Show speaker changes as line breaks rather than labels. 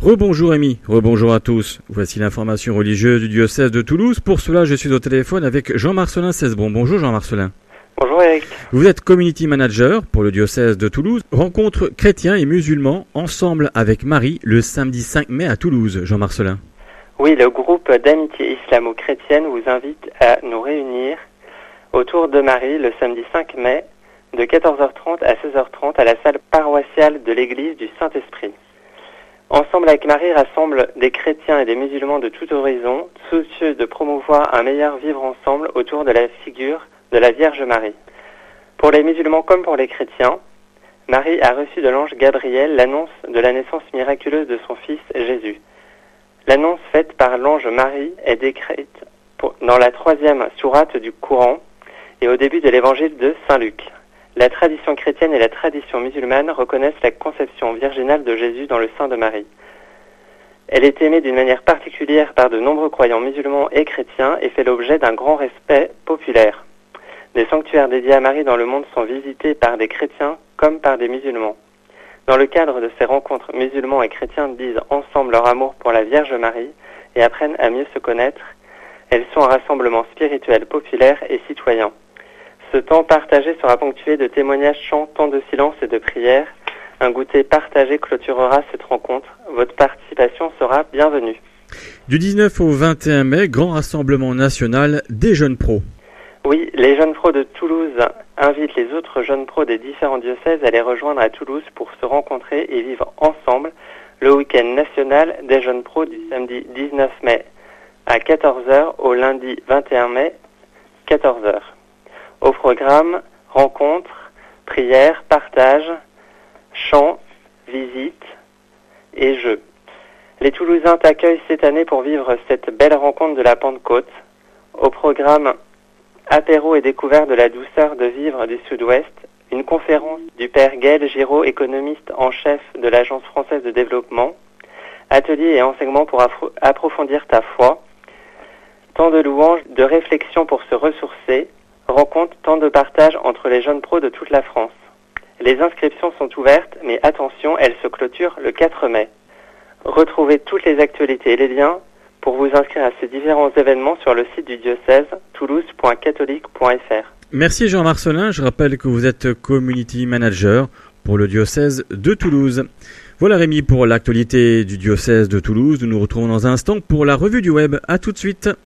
Rebonjour Rémi, rebonjour à tous. Voici l'information religieuse du diocèse de Toulouse. Pour cela, je suis au téléphone avec Jean-Marcelin Cesbron. Bonjour Jean-Marcelin.
Bonjour Eric.
Vous êtes community manager pour le diocèse de Toulouse. Rencontre chrétiens et musulmans ensemble avec Marie le samedi 5 mai à Toulouse. Jean-Marcelin.
Oui, le groupe d'amitié islamo-chrétienne vous invite à nous réunir autour de Marie le samedi 5 mai de 14h30 à 16h30 à la salle paroissiale de l'église du Saint-Esprit. Ensemble avec Marie rassemble des chrétiens et des musulmans de tout horizon, soucieux de promouvoir un meilleur vivre ensemble autour de la figure de la Vierge Marie. Pour les musulmans comme pour les chrétiens, Marie a reçu de l'ange Gabriel l'annonce de la naissance miraculeuse de son fils Jésus. L'annonce faite par l'ange Marie est décrite dans la 3e sourate du Coran et au début de l'évangile de Saint Luc. La tradition chrétienne et la tradition musulmane reconnaissent la conception virginale de Jésus dans le sein de Marie. Elle est aimée d'une manière particulière par de nombreux croyants musulmans et chrétiens et fait l'objet d'un grand respect populaire. Des sanctuaires dédiés à Marie dans le monde sont visités par des chrétiens comme par des musulmans. Dans le cadre de ces rencontres, musulmans et chrétiens disent ensemble leur amour pour la Vierge Marie et apprennent à mieux se connaître. Elles sont un rassemblement spirituel populaire et citoyen. Ce temps partagé sera ponctué de témoignages, chants, temps de silence et de prière. Un goûter partagé clôturera cette rencontre. Votre participation sera bienvenue.
Du 19 au 21 mai, grand rassemblement national des jeunes pros.
Oui, les jeunes pros de Toulouse invitent les autres jeunes pros des différents diocèses à les rejoindre à Toulouse pour se rencontrer et vivre ensemble le week-end national des jeunes pros du samedi 19 mai à 14h au lundi 21 mai 14h. Au programme, rencontres, prières, partages, chants, visites et jeux. Les Toulousains t'accueillent cette année pour vivre cette belle rencontre de la Pentecôte. Au programme, apéro et découverte de la douceur de vivre du Sud-Ouest, une conférence du père Gaël Giraud, économiste en chef de l'Agence française de développement, ateliers et enseignements pour approfondir ta foi, temps de louanges, de réflexion pour se ressourcer, rencontre, temps de partage entre les jeunes pros de toute la France. Les inscriptions sont ouvertes, mais attention, elles se clôturent le 4 mai. Retrouvez toutes les actualités et les liens pour vous inscrire à ces différents événements sur le site du diocèse toulouse.catholique.fr.
Merci Jean-Marcelin, je rappelle que vous êtes community manager pour le diocèse de Toulouse. Voilà Rémi pour l'actualité du diocèse de Toulouse, nous nous retrouvons dans un instant pour la revue du web. À tout de suite.